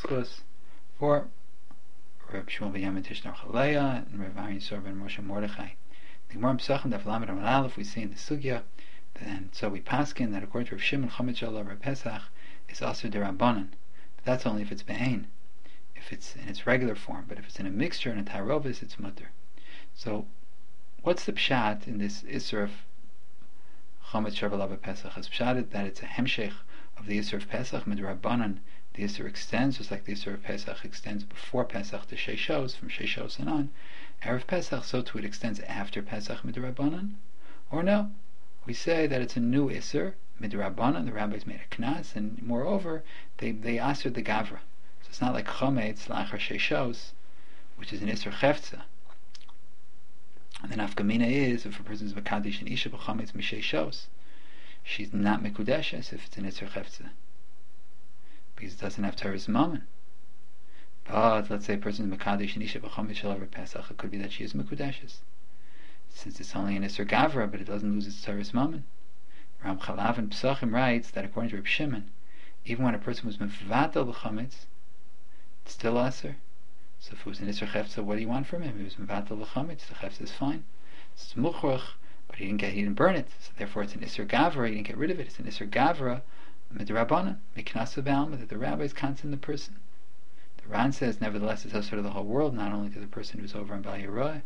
Yitzchus, or Reb Shmuel ben Yamin Tishnar Chaleya, and Reb Ari Yisor ben Moshe Mordechai. The Gemara in Pesachim Daf Lamed Amud Aleph, we see in the Sugya, and so we paskin that according to Reb Shimon, Chametz Shalom Reb Pesach is also derabanan, but that's only if it's be'ain, if it's in its regular form. But if it's in a mixture and a tarovis, it's mutter. So, what's the pshat in this Isser of Chametz Shalom Reb Pesach? Is pshat that it's a hemshech of the Isser of Pesach midrabanan? The Isser extends, just like the Isser of Pesach extends before Pesach to Sheishos, from Sheishos and on, Erev Pesach, so too it extends after Pesach midrabanan? Or no? We say that it's a new Isser, midrabanan, the rabbis made a knas, and moreover, they aser the gavra. So it's not like Chometz, lachar Sheishos, which is an Isser chefza. And the nafkamina is, if a person is Mekadesh and Isha b'Chometz Misheishos, she's not Mekudeshes if it's an Isser chefza, because it doesn't have Torah's Mammon. But let's say a person is Mekadesh and Isha b'Chometz Shel Erev Pesach, it could be that she is Mekudeshes, since it's only an Isser Gavra, but it doesn't lose its Torah's Mammon. Ram Chalav in Pesachim writes that according to Reb Shimon, even when a person was Mevatel b'Chometz, it's still Aser. So if it was an Isser Chefza, what do you want from him? He was Mevatel b'Chometz, the Chefza is fine. It's Muchruch, but he didn't burn it, so therefore it's an Isser Gavra, he didn't get rid of it. It's an Isser Gavra midrabanan, miknasa b'alma, that the rabbis count in the person. The Ran says, nevertheless, it's also to the whole world, not only to the person who's over on Bal Yeroeh.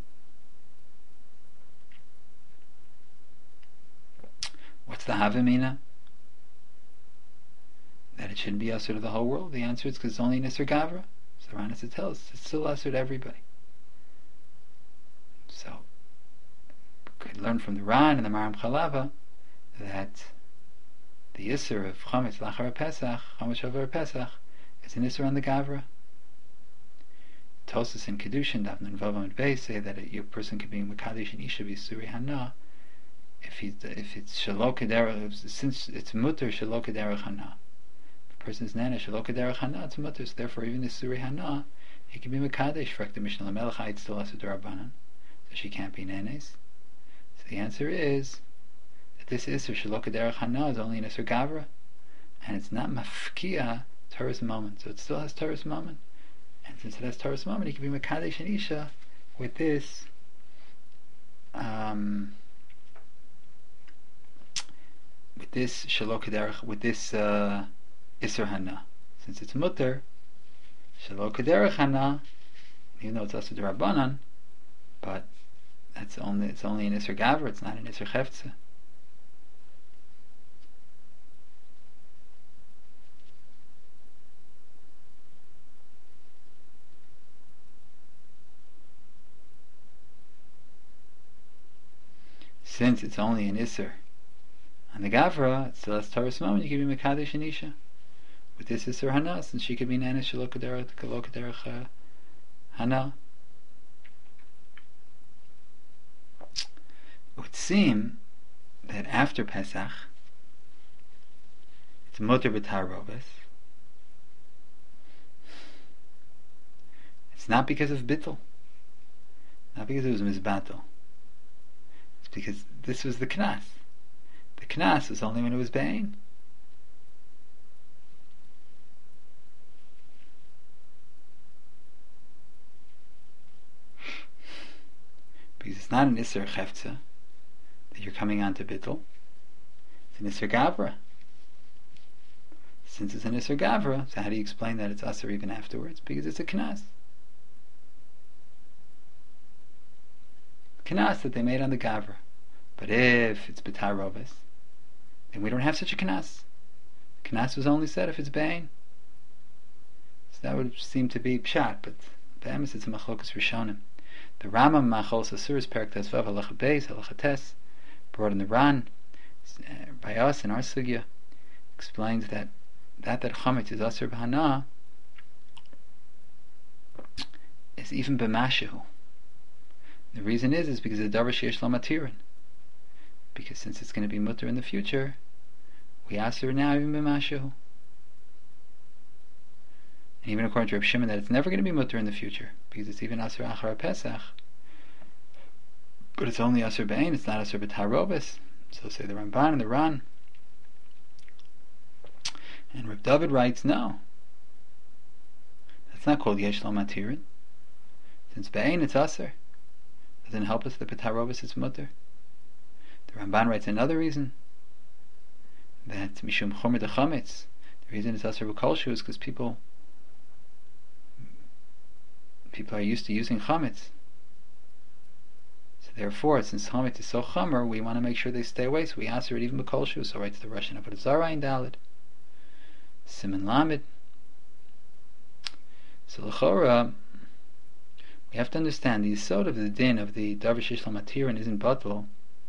What's the Havamina? That it shouldn't be also to the whole world? The answer is because it's only an Isser Gavra. So the Ran has to tell us, it's still also to everybody. So, we could learn from the Ran and the Maram Chalava that the Isser of Chametz Lachar Pesach, Chametz Shavar Pesach, is an Isser on the Gavra. Tosas and Kedushin, Daf Nun Vav Amud Beis, say that a person can be Mekadesh and Isha V'Suri Hana if it's Shelo Kederach, since it's Mutter Shelo Kederach Hana. If a person is Nana Shelo Kederach Hana, it's Mutter, so therefore even the Suri Hana, he can be Mekadesh. Frak the Mishnah Lamelech, it's still Asur D'Rabbanan, so she can't be Nenes. So the answer is that this Isser Shelo Kederach Hana is only an Isser Gavra, and it's not Mafkia Torah's Moment, so it still has Torah's Moment. And since it has Torah's Moment, he can be Mekadesh and Isha with this Shelo Kederach, with this Isser Hana. Since it's Mutter Shelo Kederach Hana, even though it's also D'Rabbanan, but it's only an Isser Gavra, it's not an Isser Chefza. Since it's only an Isser on the Gavra, it still has Torah's Moment, you can be Mekadesh and Isha with this Isser Hana, since she could be Nana Shelo Kederach Hana. It would seem that after Pesach it's Mutter B'Tarovis. It's not because of Bittul, not because it was Mizbatel. It's because this was the Knas. The Knas was only when it was Be'ain. Because it's not an Isser Chefza that you're coming on to Bittul. It's an Isser Gavra. Since it's an Isser Gavra, so how do you explain that it's Asur even afterwards? Because it's a Knas. Knas that they made on the Gavra. But if it's B'tar Rovis, then we don't have such a Knas. Knas was only said if it's Be'ain. So that would seem to be Pshat, but Be'emes it's a Machlokas Rishonim. The Rambam Machos Asuris Perek Tesvav Halacha Beis Halacha Tes, brought in the Ran by us in our Sugya, explains that Chametz is Asur B'Hana is even B'Mashu. The reason is because the Davar Sheyesh Lo Matirin. Because since it's going to be Mutter in the future, we Asur now even B'Mashu. And even according to Reb Shimon, that it's never going to be Mutter in the future, because it's even Asur Achar Pesach. But it's only Asur Be'ain, it's not Asur B'Tarovis. So say the Ramban and the Ran. And Reb David writes, no. It's not called Yesh Lo Matirin. Since Be'ein it's Aser. Doesn't help us that B'tarovis it's Mutter. The Ramban writes another reason, that Mishum Chomer de Chametz, the reason it's Aser B'Kolshu is because people are used to using Chametz. So therefore, since Chametz is so Chomer, we want to make sure they stay away, so we Aser it even B'Kolshu. So writes the Russian Avodah Zarah in Daled. Siman Lamed. So l'chora, we have to understand the yesod of the din of the davar sheish lo matirin isn't batal,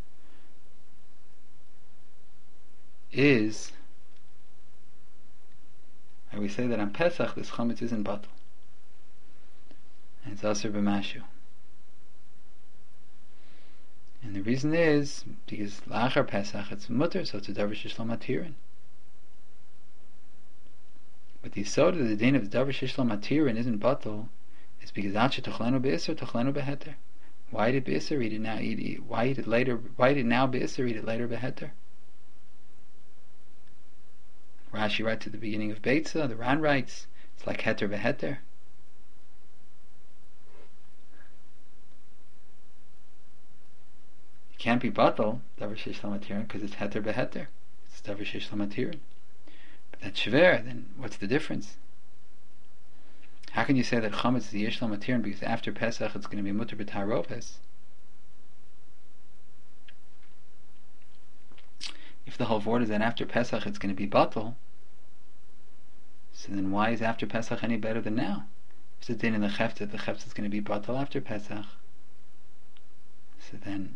is, and we say that on Pesach this chametz isn't batal, and it's aser b'mashu. And the reason is because la'achar Pesach it's mutter, so it's a davar sheish lo matirin. But the yesod of the din of the davar sheish lo matirin isn't batal, is because Ache Tochlenu B'Isser, Tochlenu B'Heter. Why did B'Isser eat it now? Why eat it later? Why did now B'Isser eat it later B'Heter? Rashi writes at the beginning of Beitza. The Ran writes it's like Heter B'Heter. It can't be batal davar sheish lo matirin because it's Heter B'Heter. It's davar sheish lo matirin. But that's shver. Then what's the difference? How can you say that chametz is the yesh lo matirin because after Pesach it's going to be mutter b'taroves? If the whole word is that after Pesach it's going to be batal, so then why is after Pesach any better than now? If it's a din in the chefetz is going to be batal after Pesach, so then,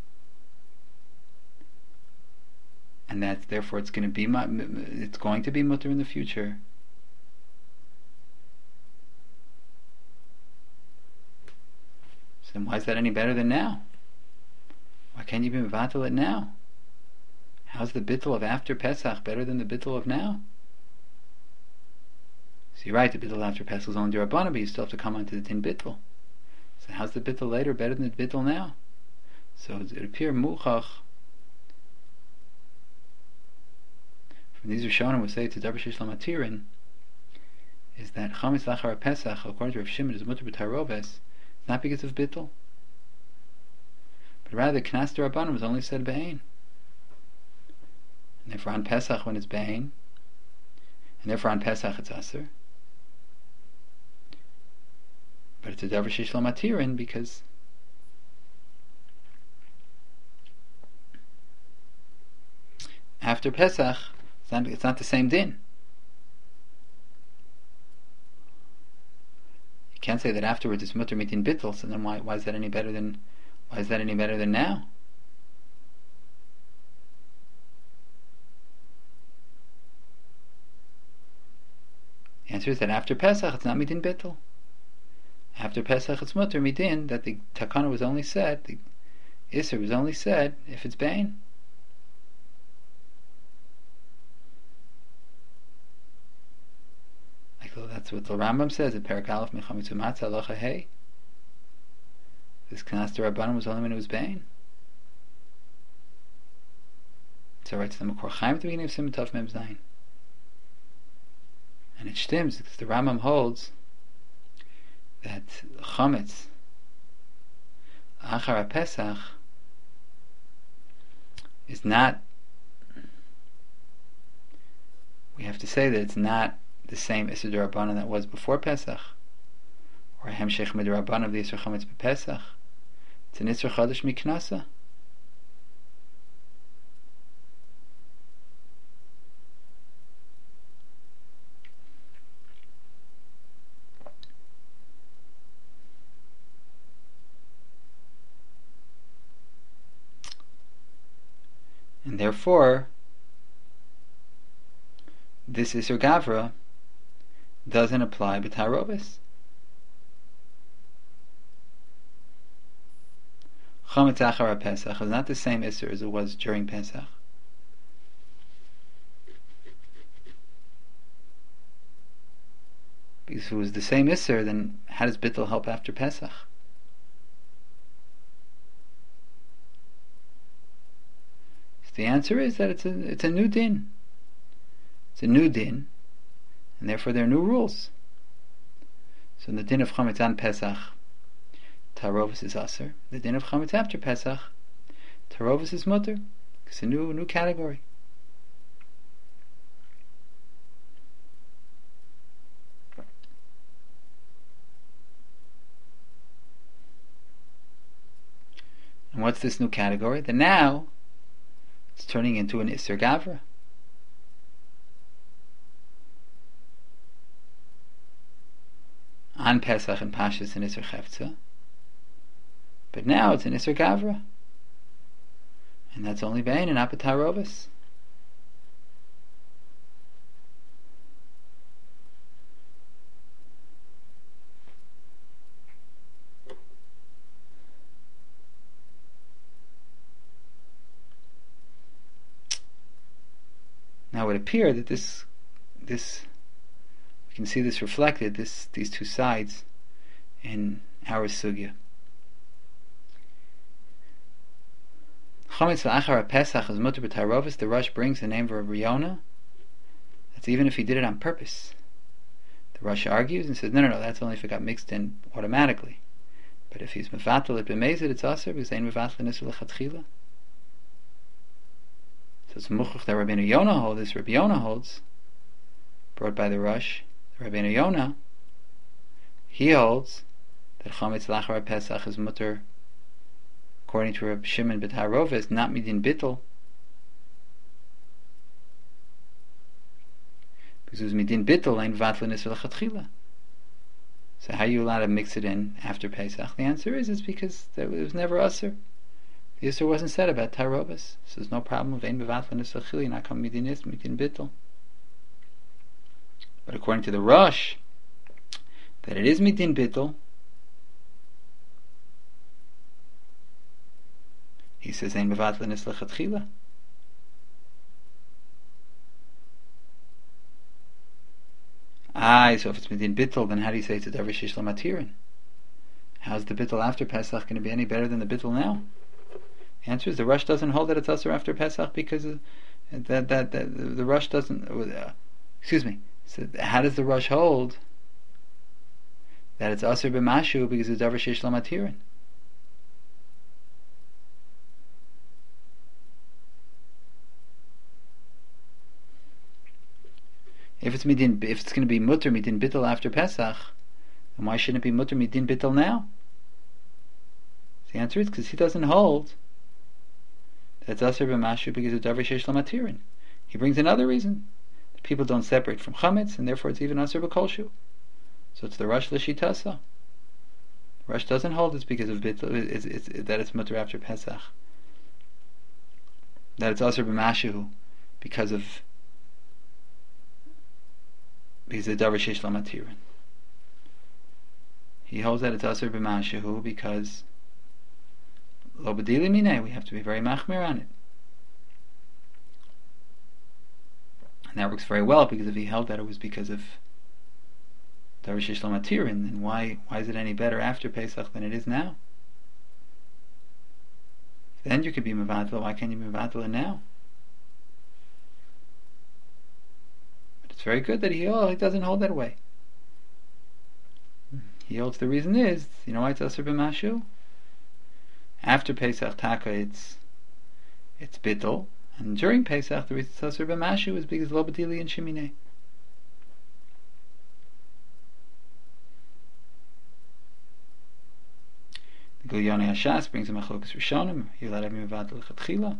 and that's therefore it's going to be mutter in the future. Then why is that any better than now? Why can't you be mevatel it now? How's the bittul of after Pesach better than the bittul of now? So you're right, the bittul after Pesach is only d'Rabbanan, but you still have to come onto the din bittul. So how's the bittul later better than the bittul now? So it appears muchach from these Rishonim we say to davar sheish lo matirin is that chametz lachar Pesach according to Rav Shimon is mutter b'taroves. Not because of bittul, but rather knas d'Rabbanan was only said be'ein, and therefore on Pesach when it's be'ein, and therefore on Pesach it's aser, but it's a davar sheish lo matirin because after Pesach it's not the same din. Can't say that afterwards it's mutter mitin bittul. So then why is that any better than now? The answer is that after Pesach it's not mitin bittul. After Pesach it's mutter mitin that the takana was only said, the iser was only said if it's bein. That's what the Rambam says at Perek Aleph Mechamitzu Matzah Halacha Hey. This Knas d'Rabbanan was only when it was bein. So writes the Makor Chaim at the beginning of Siman Tov Mem Zayin. And it stems because the Rambam holds that chametz achar Pesach is not. We have to say that it's not the same Isser d'Rabbanan that was before Pesach, or a Hemshech Midrabbanan of the Isser Chametz b'Pesach. It's an Isser Chadash Miknasa. And therefore, this Isser Gavra doesn't apply b'taroves. Chametz achar Pesach is not the same Isser as it was during Pesach. Because if it was the same Isser, then how does bittul help after Pesach? So the answer is that it's a new din. It's a new din, and therefore there are new rules. So in the din of chametz on Pesach, tarovis is aser. The din of chametz after Pesach, tarovis is mutter. It's a new category. And what's this new category? That now it's turning into an Isser Gavra. On Pesach and Pashas and Isser Chefza. But now it's an Isser Gavra. And that's only Bain and not B'tarovis. Now it would appear that this we can see this reflected, these two sides in our sugya. Chametz la'achar Pesach is mutter b'tarovis. The Rosh brings the name of Rabbi Yonah. That's even if he did it on purpose. The Rosh argues and says, no, that's only if it got mixed in automatically. But if he's mevatel it b'mezid, it's aser because ein mevatel nisur lechatchila. So it's muchuch that Rabbeinu Yonah holds. This Rabbi Yonah holds, brought by the Rosh. Rabbeinu Yonah, he holds that chametz lachar Pesach is mutter, according to Rabbi Shimon b'tarovis, not midin bittul, because it was midin bittul ein vatl nisur lechatchila. So how are you allowed to mix it in after Pesach? The answer is it's because it was never aser. The Yisur wasn't said about Tarovis, so there's no problem with Ein Bevatla Nisur Chili, not come Midin Bittul. But according to the Rosh, that it is Midin Bittul, he says Ein Bevatla Nisur Chili. So if it's Midin Bittul, then how do you say it's a Davar Sheish Lo Matirin? How's the Bittul after Pesach going to be any better than the Bittul now? The answer is the Rosh doesn't hold that it's Asur after Pesach because the Rosh doesn't. So how does the Rosh hold that it's Asur b'mashu because it's Davar Sheish Lo Matirin? If it's going to be mutter midin bittul after Pesach, then why shouldn't it be mutter midin bittul now? The answer is because he doesn't hold that's Asur b'mashu because of Davar Sheish Lo Matirin. He brings another reason. That people don't separate from Chametz, and therefore it's even Asur b'kolshu. So it's the Rosh L'shitasa. Rosh doesn't hold it's because of Bittul, that it's mutter after Pesach. That it's Asur b'mashu because of Davar Sheish Lo Matirin. He holds that it's Asur b'mashu because Lo b'dili minei, we have to be very machmir on it. And that works very well because if he held that it was because of Davar Sheish Lo Matirin, then why is it any better after Pesach than it is now? Then you could be mevatla. Why can't you be mevatla now? But it's very good that he doesn't hold that way. He holds the reason is, you know why it's Asur b'mashu? After Pesach Taka it's bittul, and during Pesach the reason it's Asur b'mashu is because Lo b'dili and Shemineh. The Gilyonei Hashas brings a machlokas Rishonim. You let him mevatel lechatchila.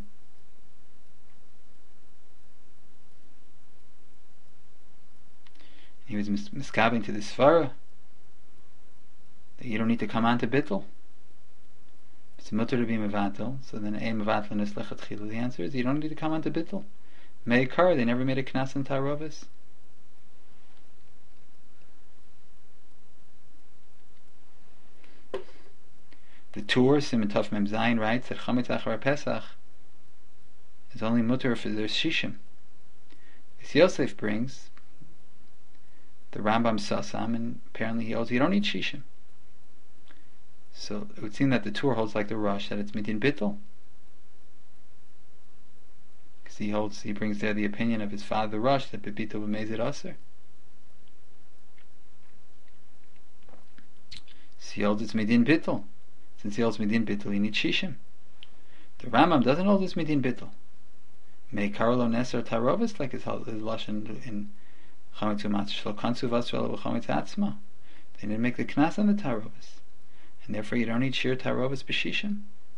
He was miskabbing to the svara that you don't need to come on to bittul. It's mutter to be mevatel, so then a mevatel is lechatchila. The answer is you don't need to come on to bittul. Meikar, they never made a knas in tarovis. The Tur Siman Tov Mem Zayin writes that Chametz Achar Pesach is only mutter if there's shishim. As Yosef brings the Rambam Sasam, and apparently he holds you don't need shishim. So it would seem that the Tur holds like the Rosh that it's midin bittul, because he brings there the opinion of his father the Rosh that b'bittul b'mezid aser. So he holds it's Midin Bittel. Since he holds Midin Bittel, he needs Shishim. The Rambam doesn't hold it's Midin Bittel. May Karlo Neser Tarovis, like his Lashon in Chametz U'Matzah Shlo Kansu Vasrela V'Chametz Atzma. They didn't make the Knas on the Tarovis. And therefore you don't need Shir Tarovis B'Shishim.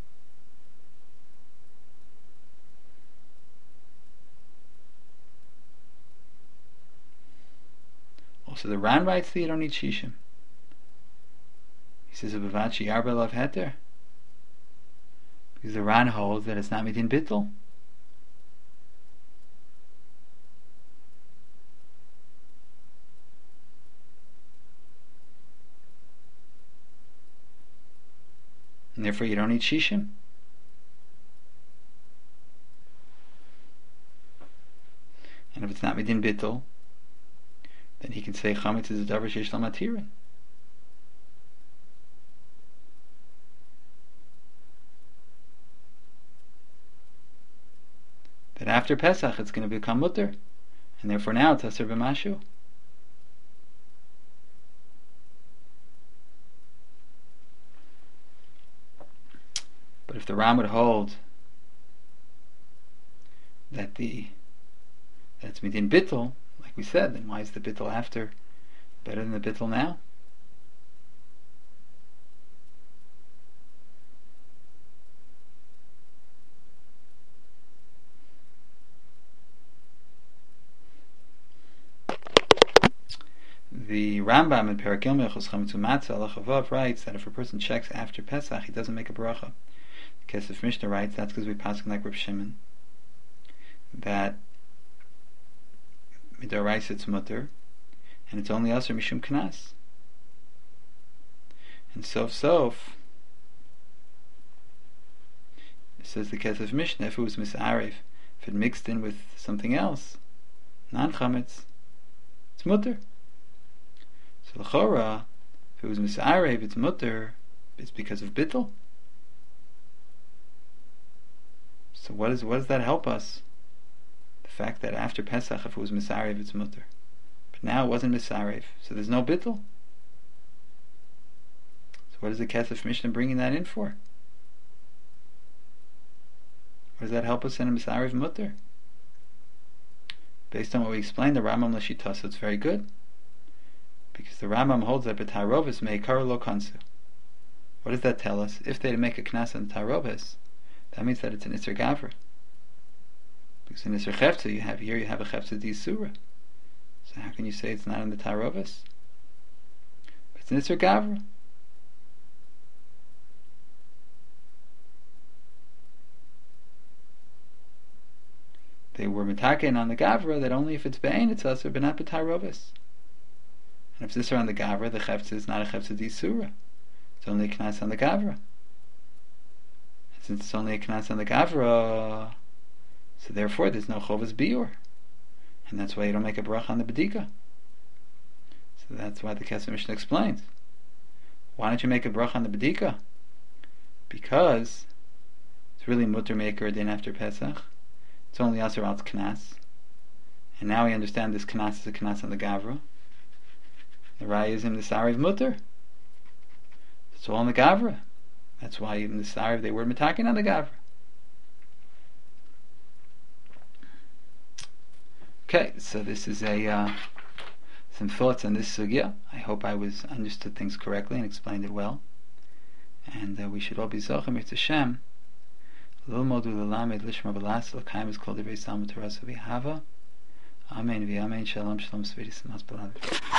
Also the Ran writes that you don't need Shishim. He says Bavachi Yarba Lav Heter. Because the Ran holds that it's not Midin Bittel. And therefore you don't need Shishim. And if it's not Midin Bittel, then he can say Chametz is a davar sheish lo matirin. That after Pesach it's going to become mutter, and therefore now it's aser b'mashu. But if the Ram would hold that it's midin bittul, like we said, then why is the bittul after better than the bittul now? The Rambam in Perek Gimel Chos Chametz U'Matzah Halacha Vav writes that if a person checks after Pesach, he doesn't make a bracha. The Kesef Mishnah writes that's because we pass like Reb Shimon, that Midoraisa it's mutter, and it's only Aser Mishum Knas. And Sof, it says the Kesef Mishnah, if it was Mis'arif, if it mixed in with something else, non-Chametz, it's mutter. So l'chora, if it was Mis'arif, it's mutter, it's because of bittul. So what does that help us? The fact that after Pesach, if it was Mis'arif, it's mutter. But now it wasn't Mis'arif, so there's no bittul. So what is the Kesef Mishnah bringing that in for? What does that help us in a Mis'arif mutter? Based on what we explained, the Rambam Lashita, so it's very good. Because the Rambam holds that b'tarovis me'ikar lo kansu. What does that tell us? If they make a knas on the tarovis, that means that it's an Isser Gavra. Because in Isser Chefza you have a Chefza di Surah. So how can you say it's not in the tarovis? But it's an Isser Gavra. They were mitaken on the Gavra that only if it's Be'ain it's Asur, but not b'tarovis. And if this are on the Gavra, the Chefza is not a Chefza di Surah. It's only a Knas on the Gavra. And since it's only a Knas on the Gavra, so therefore there's no Chovas Biur. And that's why you don't make a bracha on the Bedika. So that's why the Kesef Mishnah explains. Why don't you make a bracha on the Bedika? Because it's really Mutter Maker din after Pesach. It's only Asur al Knas. And now we understand this Knas is a Knas on the Gavra. The Raya is in the Sariv Mutter. It's all in the Gavra. That's why in the Sariv they were mitaken on the Gavra. Okay, so this is some thoughts on this sugya. I hope I understood things correctly and explained it well. And we should all be Zochim Yirtzeh Hashem. Lilmod u'lelamed lishma b'las l'kayim is called the Beis Talmud Torah V'Hava. Amen v'amen. Shalom shalom. Svedis and